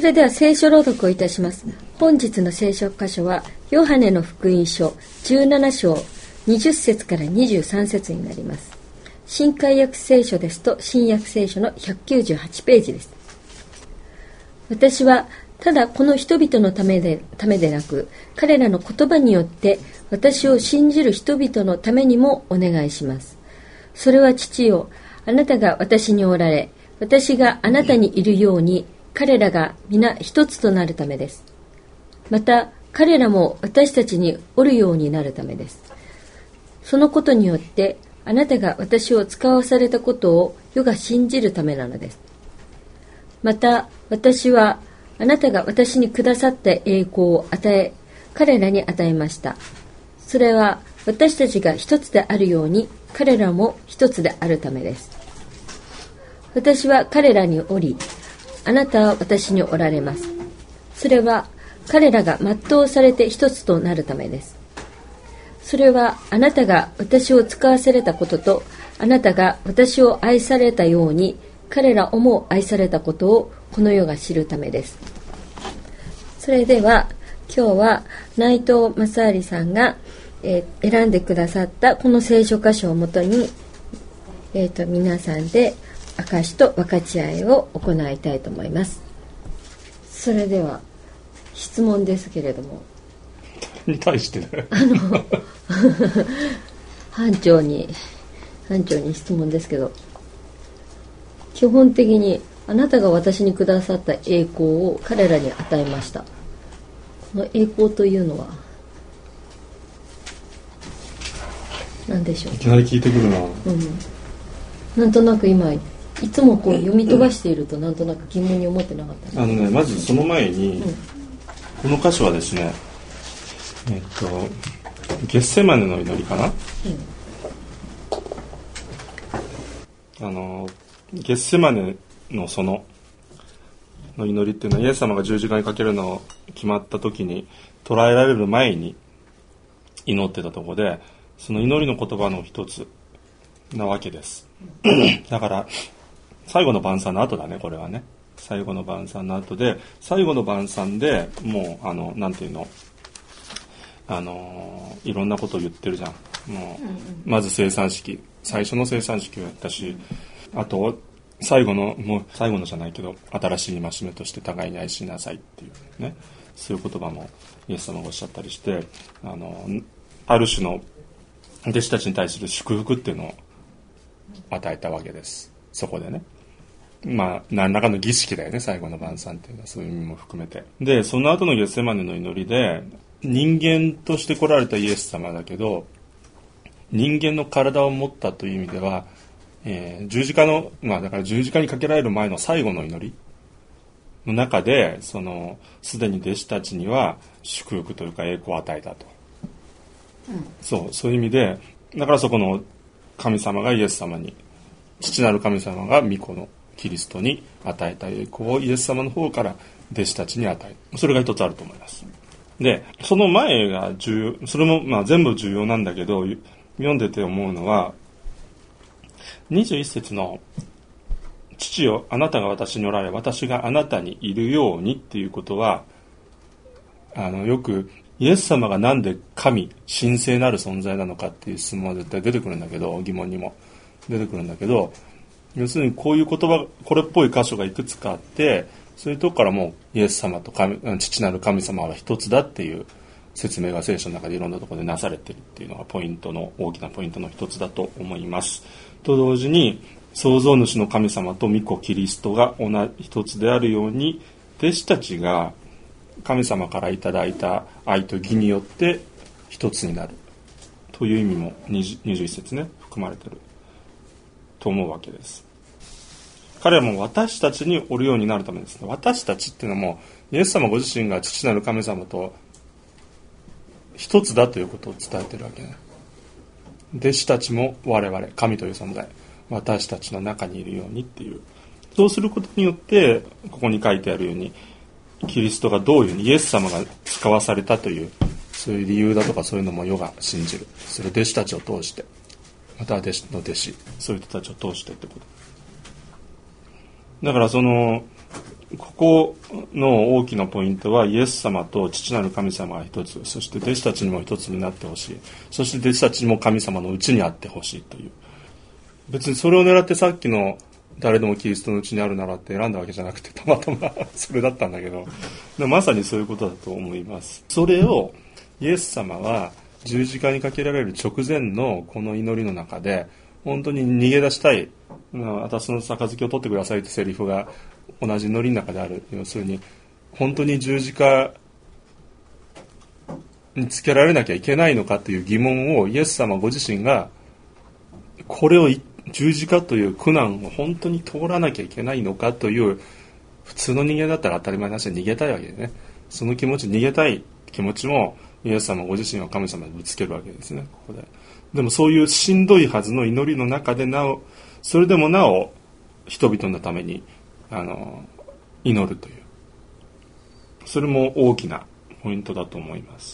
れでは聖書朗読をいたします。本日の聖書箇所はヨハネの福音書17章20節から23節になります。新海訳聖書ですと新約聖書の198ページです。私はただこの人々のためでなく、彼らの言葉によって私を信じる人々のためにもお願いします。それは父よ、あなたが私におられ、私があなたにいるように彼らが皆一つとなるためです。また彼らも私たちにおるようになるためです。そのことによってあなたが私を使わされたことを世が信じるためなのです。また私はあなたが私にくださった栄光を彼らに与えました。それは私たちが一つであるように彼らも一つであるためです。私は彼らにおり、あなたは私におられます。それは彼らが全うされて一つとなるためです。それはあなたが私を使わされたことと、あなたが私を愛されたように彼らをも愛されたことをこの世が知るためです。それでは今日は内藤正有さんが、選んでくださったこの聖書箇所をもとに、皆さんで証しと分かち合いを行いたいと思います。それでは質問ですけれども、 に対してね班長に質問ですけど、基本的にあなたが私にくださった栄光を彼らに与えました。この栄光というのは何でしょう。 いきなり聞いてくるな。 なんとなく今いつもこう読み飛ばしているとなんとなく疑問に思ってなかった。 まずその前に、この箇所はですね、ゲッセマネの祈りかな、ゲッセマネのその祈りっていうのは、イエス様が十字架にかけるのを決まった時に捕らえられる前に祈ってたところで、その祈りの言葉の一つなわけですだから最後の晩餐の後だね、これはね。最後の晩餐の後で、最後の晩餐でもうなんていうの、いろんなことを言ってるじゃん。もう、まず生産式、最初の生産式をやったし、あと最後のじゃないけど、新しい戒めとして互いに愛しなさいっていうね、そういう言葉もイエス様がおっしゃったりして、ある種の弟子たちに対する祝福っていうのを与えたわけです。そこでね、何らかの儀式だよね、最後の晩餐っていうのは。そういう意味も含めて。でその後のゲッセマネの祈りで、人間として来られたイエス様だけど、人間の体を持ったという意味では、十字架の、だから十字架にかけられる前の最後の祈りの中で、すでに弟子たちには祝福というか栄光を与えたと、そういう意味で、だからそこの神様がイエス様に、父なる神様が御子のキリストに与えた栄光をイエス様の方から弟子たちに与える。それが一つあると思います。でその前がそれも全部重要なんだけど、読んでて思うのは21節の父よ、あなたが私におられ、私があなたにいるようにっていうことは、よくイエス様がなんで神、神聖なる存在なのかっていう質問は絶対出てくるんだけど、疑問にも出てくるんだけど、要するにこういう言葉、これっぽい箇所がいくつかあって、そういうとこからもうイエス様と父なる神様は一つだっていう説明が聖書の中でいろんなところでなされているっていうのが大きなポイントの一つだと思います。と同時に、創造主の神様と御子キリストが一つであるように、弟子たちが神様からいただいた愛と義によって一つになるという意味も21節ね、含まれていると思うわけです。彼らも私たちにおるようになるためですね。私たちっていうのも、イエス様ご自身が父なる神様と一つだということを伝えているわけね。弟子たちも我々、神という存在、私たちの中にいるようにっていう。そうすることによって、ここに書いてあるように、キリストがどういうふうにイエス様が使わされたという、そういう理由だとかそういうのも世が信じる。それを弟子たちを通して、または弟子の弟子、そういう人たちを通してってこと。だからここの大きなポイントはイエス様と父なる神様が一つ、そして弟子たちにも一つになってほしい、そして弟子たちにも神様のうちにあってほしいという、別にそれを狙ってさっきの誰でもキリストのうちにあるならって選んだわけじゃなくて、たまたまそれだったんだけど、まさにそういうことだと思います。それをイエス様は十字架にかけられる直前のこの祈りの中で本当に逃げ出したい、私の杯を取ってくださいってセリフが同じ祈りの中である。要するに本当に十字架につけられなきゃいけないのかという疑問をイエス様ご自身が、これを十字架という苦難を本当に通らなきゃいけないのかという、普通の人間だったら当たり前な話で逃げたいわけでね、その気持ち、逃げたい気持ちもイエス様ご自身は神様にぶつけるわけですね、ここで。でもそういうしんどいはずの祈りの中でそれでもなお人々のために祈るという、それも大きなポイントだと思います。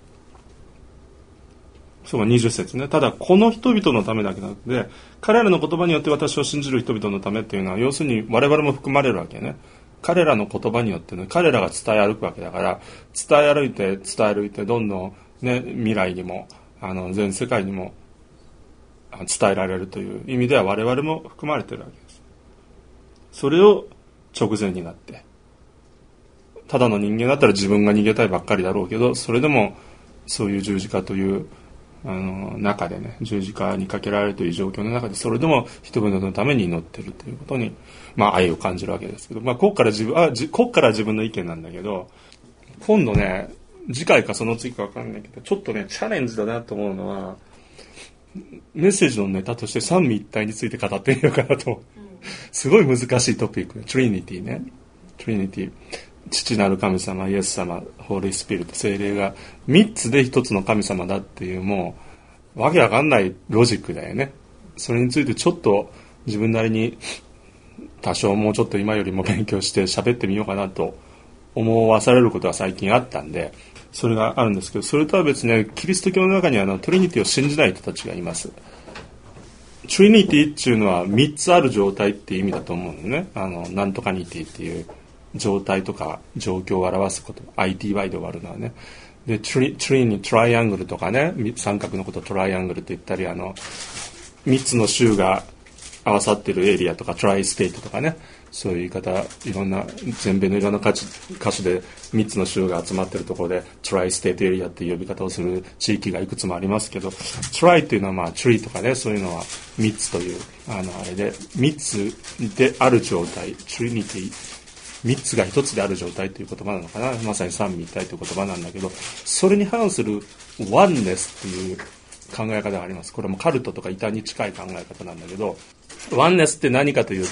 そう20節ね。ただこの人々のためだけなくて、彼らの言葉によって私を信じる人々のためっていうのは、要するに我々も含まれるわけね。彼らの言葉によってね、彼らが伝え歩くわけだから、伝え歩いてどんどんね、未来にも全世界にも伝えられるという意味では我々も含まれているわけです。それを直前になって、ただの人間だったら自分が逃げたいばっかりだろうけど、それでもそういう十字架という中でね、十字架にかけられるという状況の中で、それでも人々のために祈っているということに、愛を感じるわけですけど、ここから自分の意見なんだけど、今度ね、次回かその次か分かんないけど、ちょっとねチャレンジだなと思うのは、メッセージのネタとして三位一体について語ってみようかなと。すごい難しいトピック、トリニティね、トリニティ、父なる神様、イエス様、ホーリースピリット、聖霊が3つで1つの神様だっていう、もうわけわかんないロジックだよね。それについてちょっと自分なりに多少もうちょっと今よりも勉強して喋ってみようかなと思わされることが最近あったんで、それがあるんですけど、それとは別にキリスト教の中にはトリニティを信じない人たちがいます。トリニティっていうのは3つある状態っていう意味だと思うのね。なんとかニティっていう状態とか状況を表すこと、 ITY で終わるのはね。でトライアングルとかね、三角のことをトライアングルと言ったり、3つの州が合わさってるエリアとかトライステートとかね、そういう言い方、いろんな全米のいろんな箇所で3つの州が集まってるところでトライステートエリアっていう呼び方をする地域がいくつもありますけど、トライっていうのはトリーとかね、そういうのは3つというあれで、3つである状態、トリニティ、3つが1つである状態という言葉なのかな、まさに三位一体という言葉なんだけど、それに反するワンネスっていう考え方があります。これもカルトとか異端に近い考え方なんだけど、ワンネスって何かというと、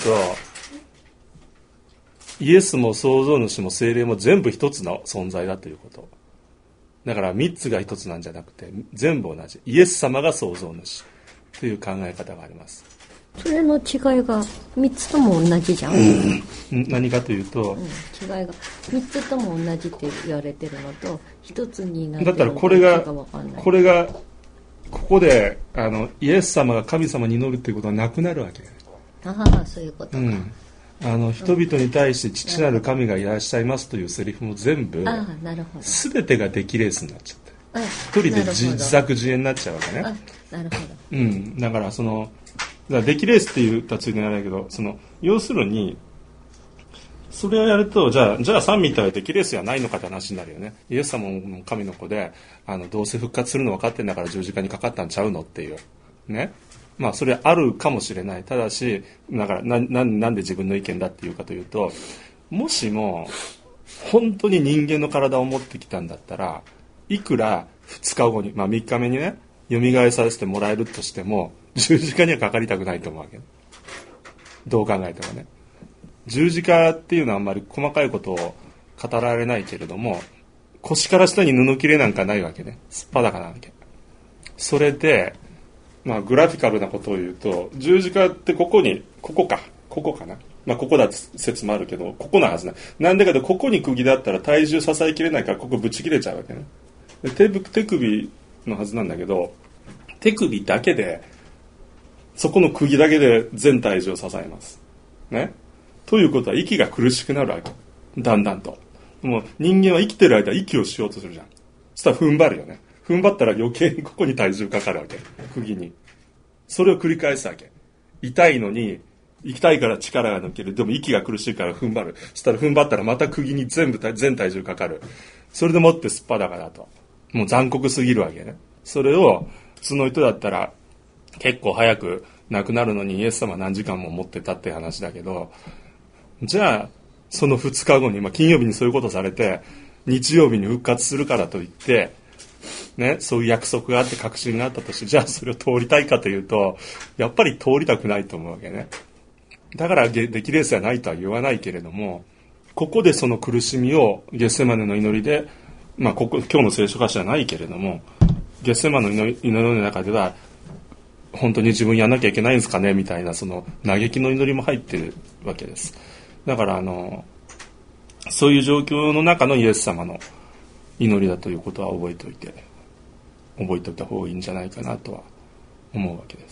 イエスも創造主も聖霊も全部一つの存在だということ。だから3つが一つなんじゃなくて全部同じ、イエス様が創造主という考え方があります。 それの違いが3つとも同じじゃん、 何かというと、 違いが3つとも同じって言われてるのと1つになってるのと、 だったらこれがここでイエス様が神様に祈るということはなくなるわけ。 ああ、そういうことか、 人々に対して父なる神がいらっしゃいますというセリフも全部全てが出来レースになっちゃって、一人で自作自演になっちゃうわけね。 なるほど、 だから出来レースって言ったらついてないけど、要するにそれをやると、じゃあ三位一体は出来レースじゃないのかって話になるよね。イエス様も神の子でどうせ復活するの分かってんだから十字架にかかったんちゃうのっていうね。それはあるかもしれない。ただし、だからなんで自分の意見だっていうかというと、もしも本当に人間の体を持ってきたんだったら、いくら2日後に、3日目にね、蘇させてもらえるとしても、十字架にはかかりたくないと思うわけ。どう考えてもね。十字架っていうのはあんまり細かいことを語られないけれども、腰から下に布切れなんかないわけね。すっぱだかなわけ。それで、グラフィカルなことを言うと、十字架ってここかな、ここだって説もあるけど、ここなはずない。なんだけどここに釘だったら体重支えきれないから、ここぶち切れちゃうわけね。で手首のはずなんだけど、手首だけで、そこの釘だけで全体重を支えますね。 ということは息が苦しくなるわけ。だんだんと。もう人間は生きてる間息をしようとするじゃん。そしたら踏ん張るよね。踏ん張ったら余計にここに体重かかるわけ。釘に。それを繰り返すわけ。痛いのに、痛いから力が抜ける。でも息が苦しいから踏ん張る。そしたら踏ん張ったらまた釘に全体重かかる。それでもってすっぱだかだと。もう残酷すぎるわけね。それを普通の人だったら結構早く亡くなるのにイエス様何時間も持ってたって話だけど、じゃあその2日後に、金曜日にそういうことされて日曜日に復活するからといってね、そういう約束があって確信があったとして、じゃあそれを通りたいかというとやっぱり通りたくないと思うわけね。だから出来レースはないとは言わないけれども、ここでその苦しみをゲッセマネの祈りで、今日の聖書箇所はないけれども、ゲッセマネの祈りの中では本当に自分やんなきゃいけないんですかねみたいな、その嘆きの祈りも入ってるわけです。だからそういう状況の中のイエス様の祈りだということは覚えておいた方がいいんじゃないかなとは思うわけです。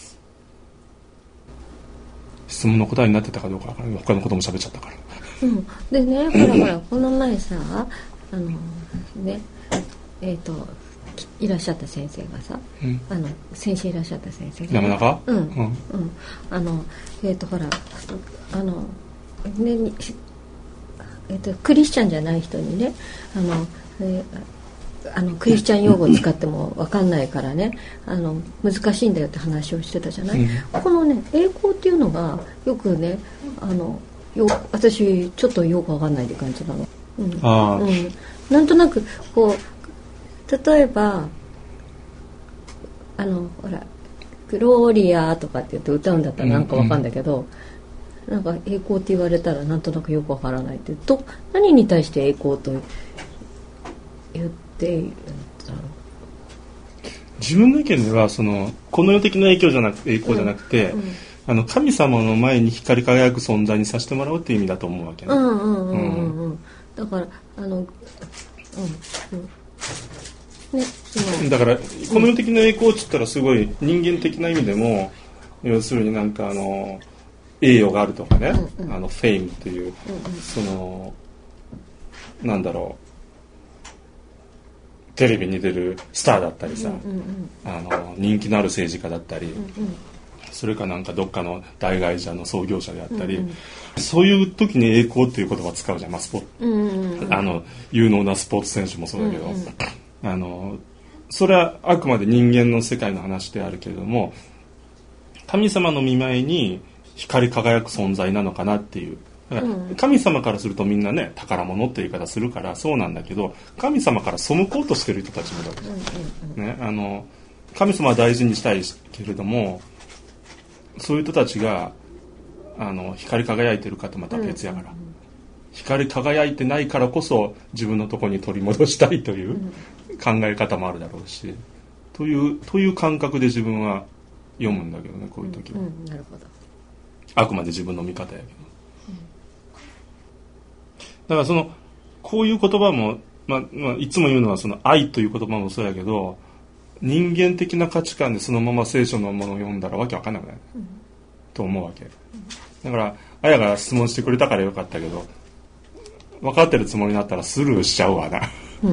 質問の答えになってたかどうかわからない。他のことも喋っちゃったから。 でね、ほらこの前さ、いらっしゃった先生がさ、先週いらっしゃった先生が、 山中？ ほらクリスチャンじゃない人にね、クリスチャン用語を使っても分かんないからね、難しいんだよって話をしてたじゃない、このね栄光っていうのがよくね、私ちょっとよく分かんないって感じなの、なんとなくこう例えばほらグローリアとかって言って歌うんだったらなんか分かんだけど、なんか栄光って言われたらなんとなくよく分からないって何に対して栄光と言っているんだろう。 自分の意見ではこの世的な栄光じゃなくて、神様の前に光り輝く存在にさせてもらうっていう意味だと思うわけね。だからだからこの世的な栄光って言ったらすごい人間的な意味でも、要するになんか栄誉があるとかね、フェイムという、なんだろう、テレビに出るスターだったりさ、人気のある政治家だったり、それかなんかどっかの大会社の創業者であったり、そういう時に栄光っていう言葉を使うじゃん、有能なスポーツ選手もそうだけど、それはあくまで人間の世界の話であるけれども、神様の御前に光り輝く存在なのかなっていう。だから神様からするとみんなね、宝物っていう言い方するからそうなんだけど、神様から背こうとしてる人たちもいるわけです、ね、神様は大事にしたいけれども、そういう人たちが光り輝いてるかとまた別やから、光り輝いてないからこそ自分のところに取り戻したいという考え方もあるだろうし、という感覚で自分は読むんだけどね、こういう時は、 なるほど。 あくまで自分の見方やけど、だからこういう言葉も、いつも言うのは愛という言葉もそうやけど、人間的な価値観でそのまま聖書のものを読んだらわけわかんなくない、と思うわけだから。あやが質問してくれたからよかったけど、分かってるつもりになったらスルーしちゃうわな。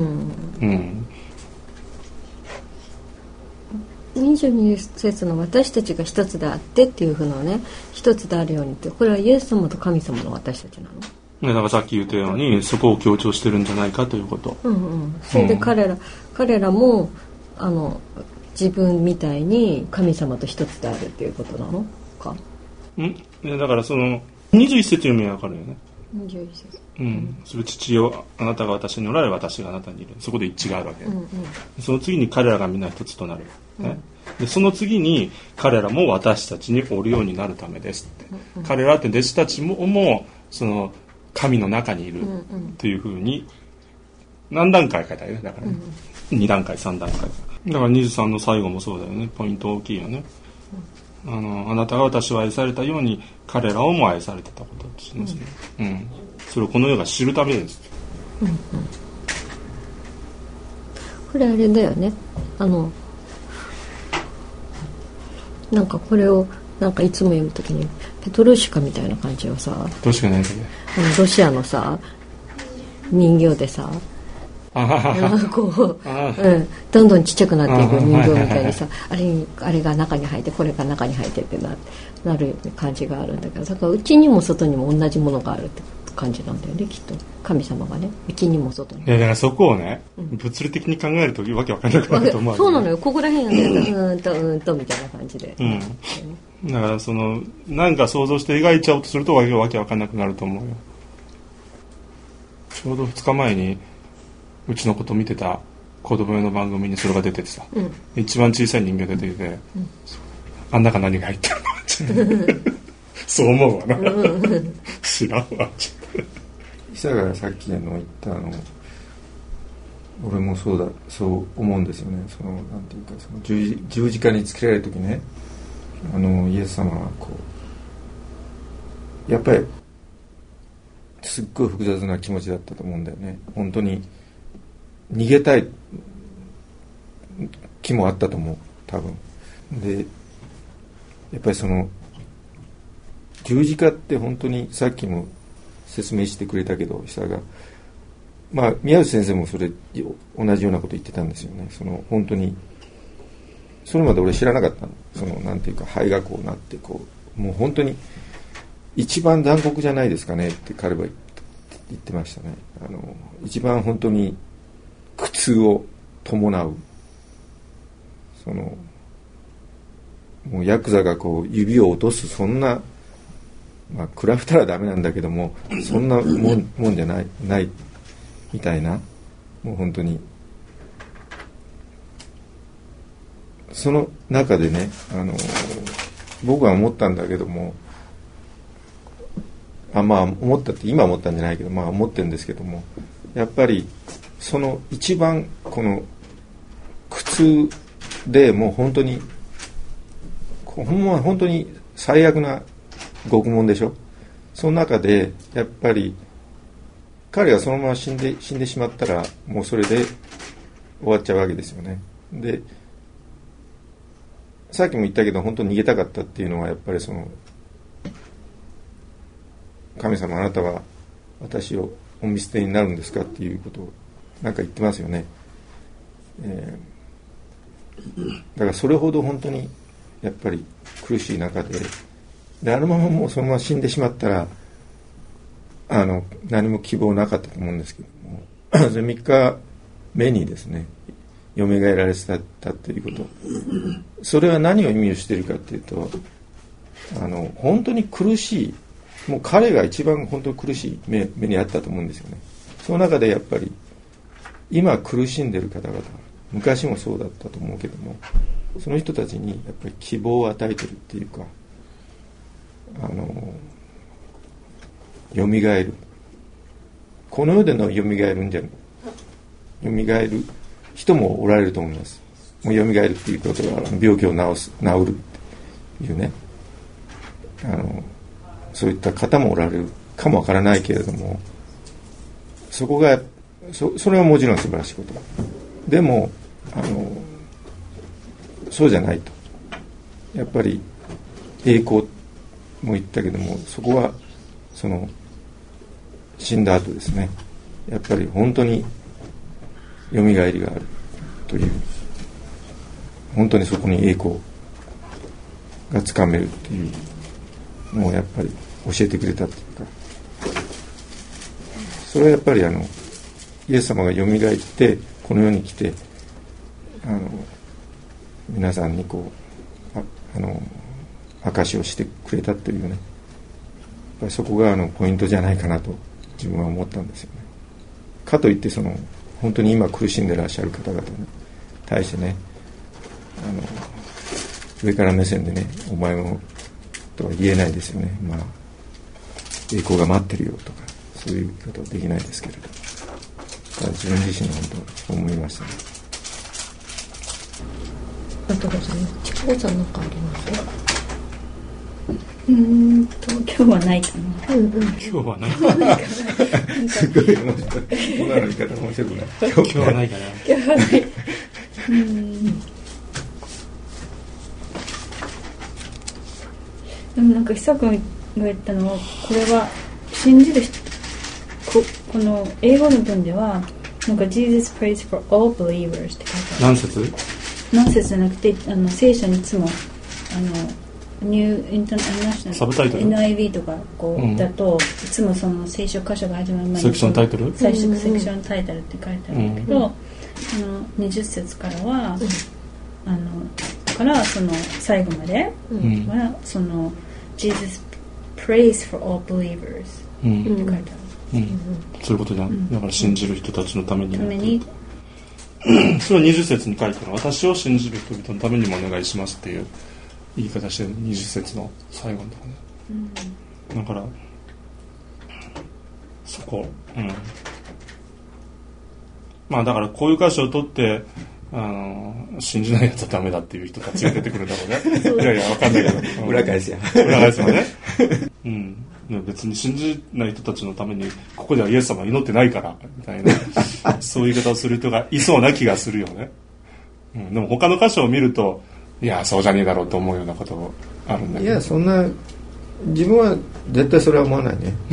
22節の私たちが一つであってっていうふうなね、一つであるようにって、これはイエス様と神様の私たちなの？ だからさっき言ったようにそこを強調してるんじゃないかということ。 それで彼らも自分みたいに神様と一つであるっていうことなのか。 だから21節読みは分かるよね。 21節。 それ父よ、あなたが私におられ、私があなたにいる。そこで一致があるわけ、その次に彼らがみんな一つとなる、でその次に彼らも私たちにおるようになるためですって、彼らって弟子たちも神の中にいるというふうに何段階書いたよね。だからね、2段階3段階だから23の最後もそうだよね。ポイント大きいよね。あなたが私を愛されたように彼らをも愛されてたことですね、それをこの世が知るためです、 これあれだよね、なんかこれをなんかいつも読むときにペトルシカみたいな感じをさ、 どうしかないですね。 ロシアのさ人形でさ、こう、どんどんちっちゃくなっていく人形みたいにさ、あれが中に入ってこれが中に入ってってなる感じがあるんだけど、だからうちにも外にも同じものがあるって感じなんだよね、きっと。神様がね、うちにも外にも。 だからそこをね、物理的に考えるとわけわかんなくなると思う。 そうなのよ、ここら辺なんだよ、みたいな感じで。 だからなんか想像して描いちゃおうとするとわけわかんなくなると思うよ。ちょうど2日前にうちの子と見てた子供用の番組にそれが出ててさ、一番小さい人形出てきて、あん中何が入ってるのってそう思うわな。知らんわ。 久がさっき言った俺もそう思うんですよね。なんていうか十字架につけられる時ね、イエス様はこうやっぱりすっごい複雑な気持ちだったと思うんだよね。本当に逃げたい気もあったと思う、多分。でやっぱり十字架って本当にさっきも説明してくれたけど、久が宮内先生も同じようなこと言ってたんですよね。本当にそれまで俺知らなかったの。なんていうか肺がこうなってもう本当に一番残酷じゃないですかねって彼は言ってましたね。一番本当に苦痛を伴うもうヤクザが指を落とす、そんな比べたらダメなんだけども、そんなもんじゃないみたいな、もう本当にその中でね、僕は思ったんだけども、思ったって今思ったんじゃないけど、思ってるんですけども、やっぱり一番この苦痛でもう本当に本当に最悪な獄門でしょ。その中でやっぱり彼がそのまま死んでしまったらもうそれで終わっちゃうわけですよね。でさっきも言ったけど本当に逃げたかったっていうのはやっぱり神様あなたは私をお見捨てになるんですかっていうことをなんか言ってますよね。だからそれほど本当にやっぱり苦しい中であのままもうそのまま死んでしまったら何も希望なかったと思うんですけども3日目にですね蘇られてたということ、それは何を意味しているかというと本当に苦しい、もう彼が一番本当に苦しい目にあったと思うんですよね。その中でやっぱり今苦しんでいる方々、昔もそうだったと思うけども、その人たちにやっぱり希望を与えてるっていうか、よみがえる、この世でのよみがえるんじゃない、よみがえる人もおられると思います。もうよみがえるっていうことは病気を治るっていうね、そういった方もおられるかもわからないけれども、そこがそれはもちろん素晴らしいことでもそうじゃないと、やっぱり栄光も言ったけども、そこは死んだ後ですね、やっぱり本当によみがえりがあるという、本当にそこに栄光がつかめるっていうのをやっぱり教えてくれたっていうか、それはやっぱりイエス様がよみがえってこの世に来て皆さんに証しをしてくれたというね、やっぱりそこがポイントじゃないかなと自分は思ったんですよね。かといって本当に今苦しんでらっしゃる方々に対してね、上から目線でね、お前もとは言えないですよね。栄光が待ってるよとかそういうことはできないですけれど、自分自身の本当思いましたね。 あとちかこさん何かあります？ 今日はないかな。 今日はないかな。 すごい面白い。今の言い方面白くない。 今日はないかな。 今日はない。でも久くん言っ言われたのは、これは信じる人、この英語の文ではなんか Jesus prays for all believers って書いてある。何節じゃなくて、聖書にいつもニューインターナショナルサブタイトル NIV とかこう、だといつもその聖書箇所が始まる前にセクションタイトル、 最初セクションタイトルって書いてあるんだけど、20節からは、からその最後までは、その Jesus prays for all believers って書いてある。 そういうことじゃん。だから信じる人たちのために。それは20節に書いてある。私を信じる人々のためにもお願いしますっていう言い方してる。20節の最後のところね。だからそこ、まあだからこういう箇所を取って信じないやつはダメだっていう人たちが出てくるだろうね。いやいやわかんないけど。 裏返しや。 裏返しはね。別に信じない人たちのためにここではイエス様は祈ってないからみたいなそういう言い方をする人がいそうな気がするよね。でも他の箇所を見るといやそうじゃねえだろうと思うようなことがあるんだけど。 いやそんな自分は絶対それは思わないね。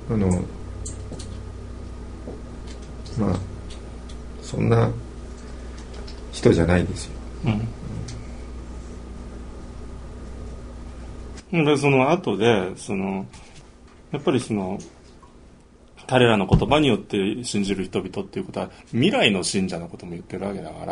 まあそんな人じゃないですよ。 でその後でやっぱり彼らの言葉によって信じる人々っていうことは未来の信者のことも言ってるわけだから、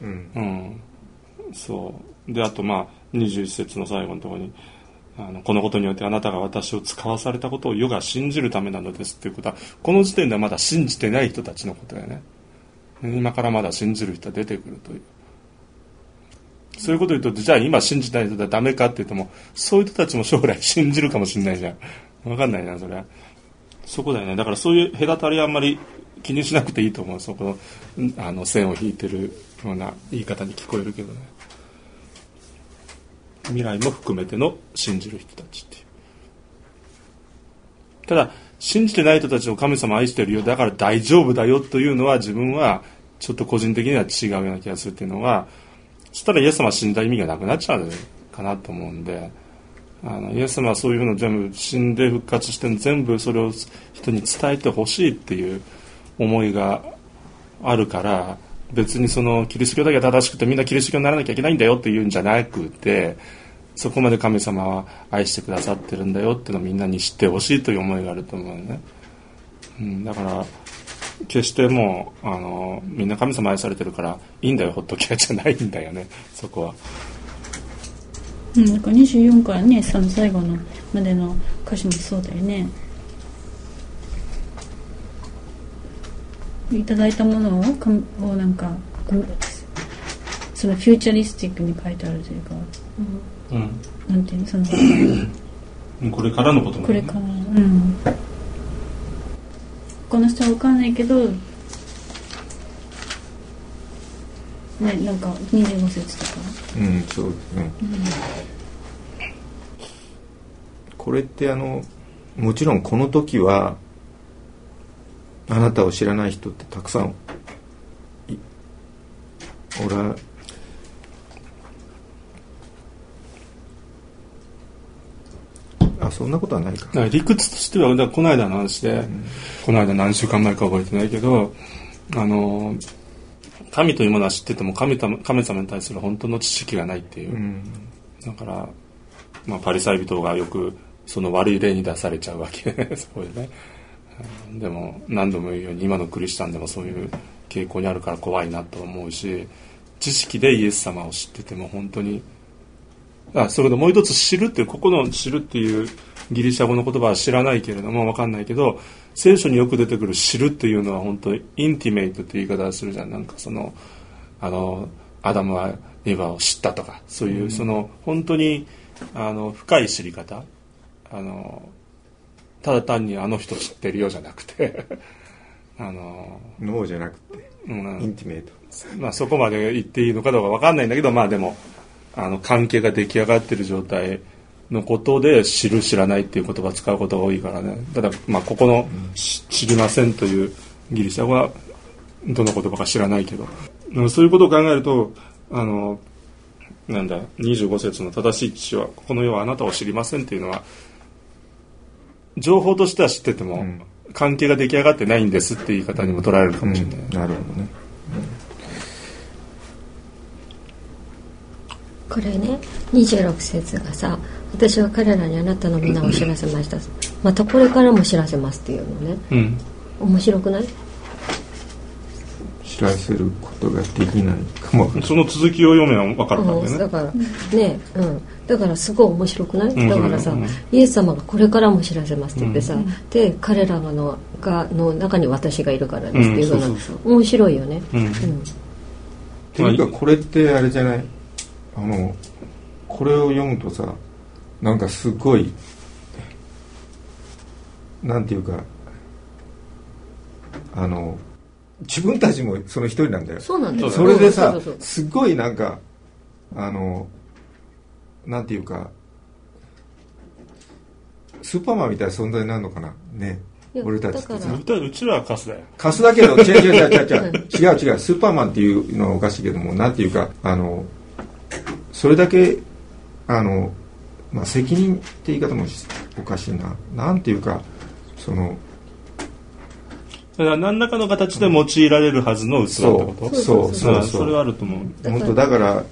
そうであと21節の最後のところにこのことによってあなたが私を使わされたことを世が信じるためなのですっていうことはこの時点ではまだ信じてない人たちのことだよね。今からまだ信じる人が出てくるという、そういうことを言うとじゃあ今信じない人はダメかって言ってもそういう人たちも将来信じるかもしれないじゃん。分かんないなそれは。そこだよね。だからそういう隔たりはあんまり気にしなくていいと思う。そこの線を引いてるような言い方に聞こえるけどね。未来も含めての信じる人たちっていう。ただ信じてない人たちを神様愛してるよだから大丈夫だよというのは自分はちょっと個人的には違うような気がするっていうのは、そしたらイエス様は死んだ意味がなくなっちゃうかなと思うんで、イエス様はそういうの全部死んで復活して全部それを人に伝えてほしいっていう思いがあるから、別にキリスト教だけが正しくてみんなキリスト教にならなきゃいけないんだよっていうんじゃなくて、そこまで神様は愛してくださってるんだよっていうのをみんなに知ってほしいという思いがあると思うね。だから決してもうみんな神様愛されてるからいいんだよほっときゃじゃないんだよねそこは。 なんか24からねその最後のまでの歌詞もそうだよね。いただいたものをなんかそのフューチャリスティックに書いてあるというか、なんていうのこれからのことも、ね、 これからこの人は分かんないけどね、なんか25節とかそうですね、これってもちろんこの時はあなたを知らない人ってたくさんそんなことはないか。 理屈としてはこの間の話で、この間何週間前か覚えてないけど神というものは知ってても神様に対する本当の知識がないっていう、だから、パリサイ人がよくその悪い例に出されちゃうわけそういうね。でも何度も言うように今のクリスチャンでもそういう傾向にあるから怖いなと思うし、知識でイエス様を知ってても本当にそれでもう一つ知るっていう、ここの知るっていうギリシャ語の言葉は知らないけれども分かんないけど、聖書によく出てくる知るっていうのは本当にインティメイトっていう言い方をするじゃん。なんかアダムはエヴァを知ったとかそういう本当に深い知り方、ただ単に人知ってるよじゃなくて脳じゃなくて、インティメイト、 そこまで言っていいのかどうか分かんないんだけど、でも関係が出来上がっている状態のことで知る知らないっていう言葉を使うことが多いからね。ただここの知りませんというギリシャ語はどの言葉か知らないけど、そういうことを考えると25節の正しい父はこの世はあなたを知りませんっていうのは情報としては知ってても、関係が出来上がってないんですって言い方にも捉えられるかもしれない、 なるほどね、 これね26節がさ、私は彼らにあなたの皆を知らせましたまたこれからも知らせますっていうのね、面白くない？ 知らせることができないかも。 その続きを読めば分かるからね、 だからね、だからすごい面白くない？だからさ、イエス様がこれからも知らせますって言ってさ、で彼らの中に私がいるからですっていうのは面白いよね。 ていうかこれってあれじゃない、これを読むとさ、なんかすごいなんていうか自分たちもその一人なんだよ。 そうなんだよ。 それでさ、すごいなんかなんていうかスーパーマンみたいな存在になるのかなね。俺たちってさ、 うちらはカスだよ。 カスだけど違うスーパーマンっていうのはおかしいけども、なんていうかそれだけ責任って言い方もおかしいな、なんていうかだから何らかの形で用いられるはずの器ってこと？それはあると思う。 本当だから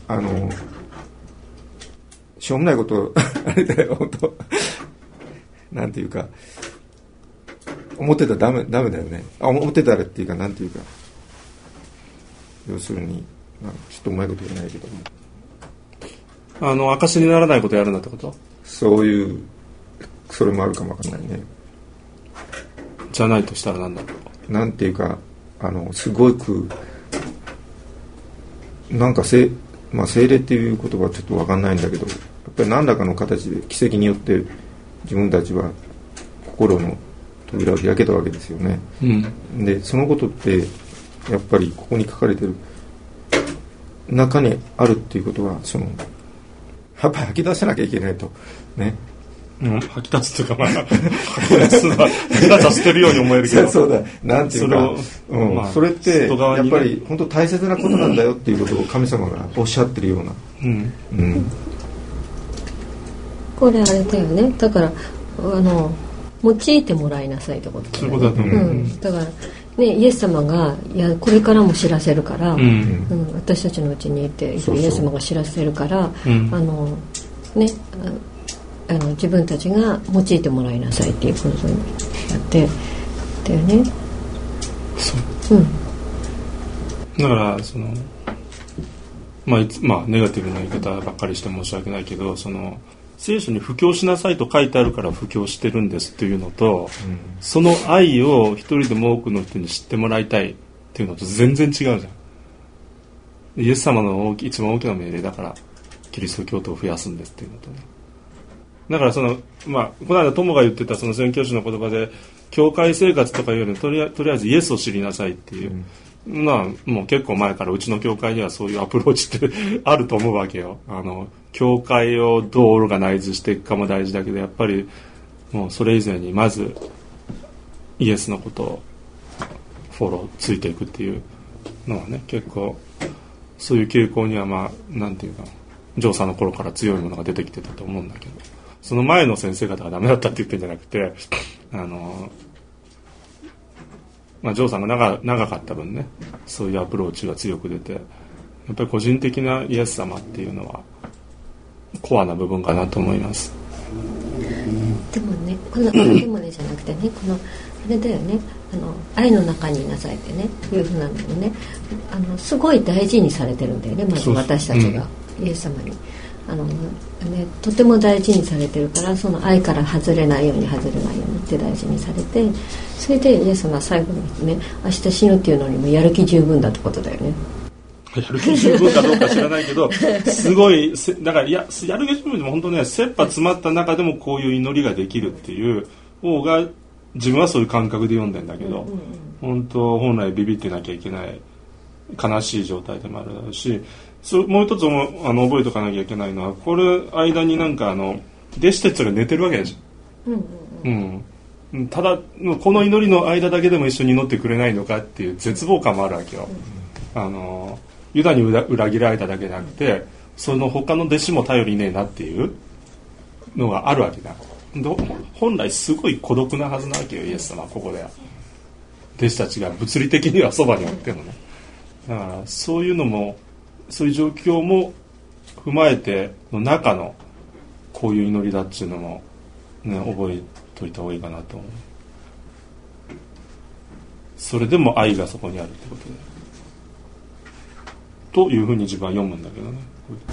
しょうもないことあれだよ本当なんていうか思ってたらダメだよね。思ってたらっていうかなんていうか、要するにちょっとうまいこと言えないけども、 証にならないことやるんだってこと？ そういうそれもあるかもわかんないね。 じゃないとしたらなんだろう。 なんていうかすごくなんか精霊っていう言葉はちょっとわかんないんだけど、やっぱり何らかの形で奇跡によって自分たちは心の扉を開けたわけですよね、でそのことってやっぱりここに書かれてる中にあるっていうことはやっぱり吐き出さなきゃいけないとね、 吐き立つというか吐き出させてるように思えるけどそうだ、なんていうかそれってやっぱり本当大切なことなんだよっていうことを神様がおっしゃってるような、 これあれだよね。だから用いてもらいなさいってことだよね。 そういうことだと思う。 だからね、イエス様がこれからも知らせるから、私たちのうちにいてイエス様が知らせるから、自分たちが用いてもらいなさいっていうことにやってだよね。 そう。だからネガティブな言い方ばっかりして申し訳ないけど、聖書に布教しなさいと書いてあるから布教してるんですっていうのと、その愛を一人でも多くの人に知ってもらいたいっていうのと全然違うじゃん。イエス様の一番大きな命令だからキリスト教徒を増やすんですっていうのとね。だからこの間友が言ってたその宣教師の言葉で教会生活とかいうよりとりあえずイエスを知りなさいっていう、もう結構前からうちの教会にはそういうアプローチってあると思うわけよ。教会をどうオーガナイズしていくかも大事だけど、やっぱりもうそれ以前にまずイエスのことをフォローついていくっていうのはね、結構そういう傾向にはなんていうかジョーさんの頃から強いものが出てきてたと思うんだけど、その前の先生方がダメだったって言ってるんじゃなくて、ジョーさんが長かった分ね、そういうアプローチが強く出て、やっぱり個人的なイエス様っていうのはコアな部分かなと思います。 でもね、でもねじゃなくてね、あれだよね、愛の中にいなさいってねいうふうなのをね、すごい大事にされてるんだよね、まず私たちが、イエス様にとても大事にされてるから、その愛から外れないようにって大事にされて、それでイエス様は最後にね、明日死ぬっていうのにもやる気十分だってことだよね。 やる気十分かどうか知らないけどすごいだからやる気十分でも本当ね、切羽詰まった中でもこういう祈りができるっていう方が自分はそういう感覚で読んでんだけど、本来ビビってなきゃいけない悲しい状態でもあるし、もう一つ覚えておかなきゃいけないのは、これ間に弟子たちが寝てるわけでしょ、ただこの祈りの間だけでも一緒に祈ってくれないのかっていう絶望感もあるわけよ。ユダに裏切られただけじゃなくて、その他の弟子も頼りねえなっていうのがあるわけだ。 本来すごい孤独なはずなわけよ、イエス様はここでは。弟子たちが物理的にはそばにおってもね。だからそういうのも、そういう状況も踏まえての中のこういう祈りだっていうのも、ね、覚えといた方がいいかなと思う。それでも愛がそこにあるってことで、というふうに自分は読むんだけどね。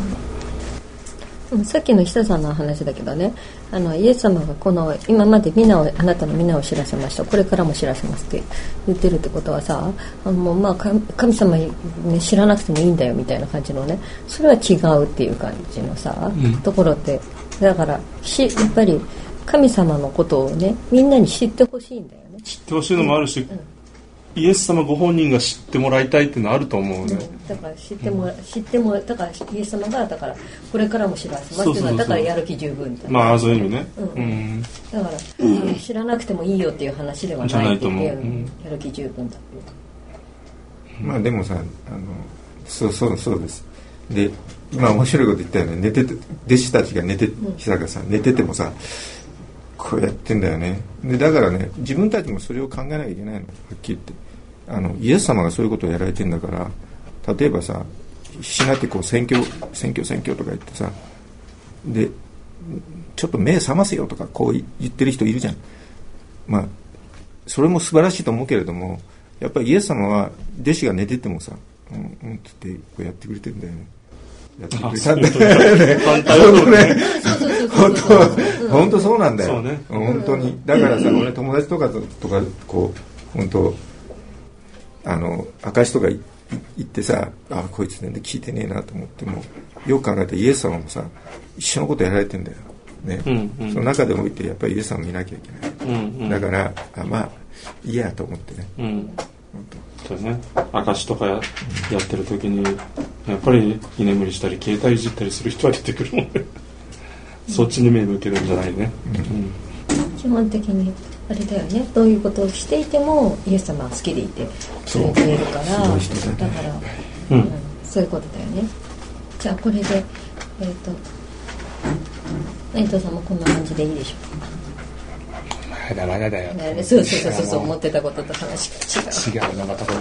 さっきの久さんの話だけどね、イエス様がこの今まであなたの皆を知らせました、これからも知らせますって言ってるってことはさ、もうまあ神様、ね、知らなくてもいいんだよみたいな感じのね、それは違うっていう感じのさ、ところってだからやっぱり神様のことをね、みんなに知ってほしいんだよね。 知ってほしいのもあるし、イエス様ご本人が知ってもらいたいっていうのはあると思うね。 だから知ってもだからイエス様がだからこれからも知らせますっていうのはだからやる気十分だ。 まあそういう意味ね。 だから知らなくてもいいよっていう話ではないっていう、やる気十分だっていう。 まあでもさ、そうです。で、今面白いこと言ったよね。弟子たちが久坂さん寝ててもさ、こうやってんだよね。でだからね、自分たちもそれを考えなきゃいけないの、はっきり言って。イエス様がそういうことをやられてんだから、例えばさ、必死になってこう選挙とか言ってさ、でちょっと目覚ますよとかこう言ってる人いるじゃん。まあそれも素晴らしいと思うけれども、やっぱりイエス様は弟子が寝ててもさ、って言ってこうやってくれてるんだよね。やってくれたんだよね。本当そうなんだよ。本当に。だからさ、俺友達とかこう本当証とか言ってさ、こいつ全然聞いてねえなと思っても、よく考えたらイエス様もさ一緒のことやられてんだよね。その中でもいてやっぱりイエス様見なきゃいけない。だからまあいいやと思ってね。 そうね、証とかやってる時にやっぱり居眠りしたり携帯いじったりする人は出てくるもんね。そっちに目向けるんじゃないね。 基本的にあれだよね、どういうことをしていてもイエス様は好きでいてくれているから、だから、そういうことだよね。じゃあこれで内藤さんもこんな感じでいいでしょうか。 まだまだだよ。 そう思ってたことと話が違う。 違うな、またこれ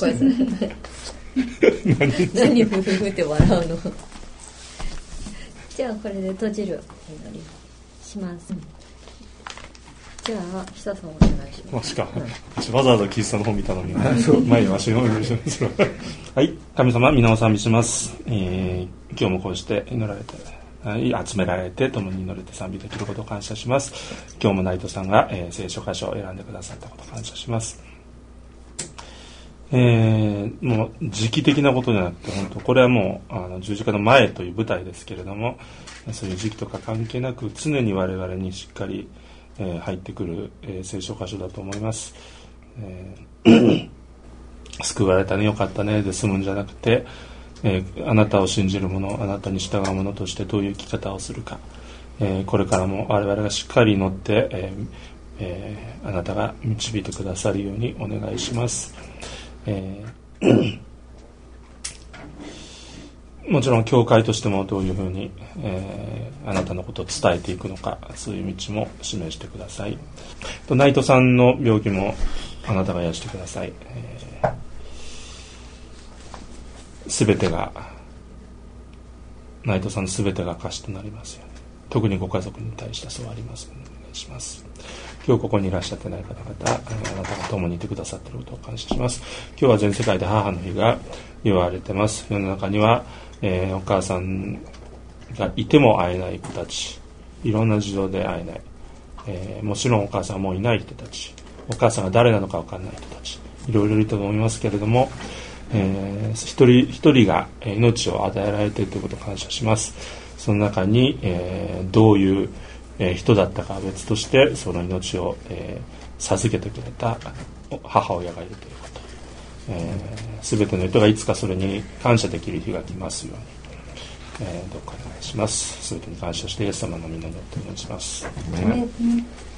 何ふふふって笑うの。じゃあこれで閉じるお祈りします。じゃあ久さんお願いします。 マジか、わざわざキリストの本見たのに前わしのお祈りします。はい、神様皆を賛美します。今日もこうして祈られて、集められて共に祈れて賛美できることを感謝します。今日も内藤さんが、聖書箇所を選んでくださったことを感謝します。もう時期的なことじゃなくて、本当これはもう十字架の前という舞台ですけれども、そういう時期とか関係なく常に我々にしっかり、入ってくる、聖書箇所だと思います。救われたね、よかったねで済むんじゃなくて、あなたを信じる者、あなたに従う者としてどういう生き方をするか、これからも我々がしっかり祈って、あなたが導いてくださるようにお願いします。もちろん教会としてもどういうふうに、あなたのことを伝えていくのか、そういう道も示してください。内藤さんの病気もあなたが癒してください。全てが内藤さんの全てが証となりますよね。特にご家族に対してそうありますのでお願いします。今日ここにいらっしゃってない方々、あなたが共にいてくださっていることを感謝します。今日は全世界で母の日が祝われてます。世の中には、お母さんがいても会えない子たち、いろんな事情で会えない、もちろんお母さんはもういない人たち、お母さんが誰なのか分からない人たち、いろいろいると思いますけれども、一人一人が命を与えられているということを感謝します。その中に、どういう人だったかは別として、その命を、授けてくれた母親がいるということ、全ての人がいつかそれに感謝できる日が来ますように、どうかお願いします。全てに感謝してイエス様の皆によってお願いします。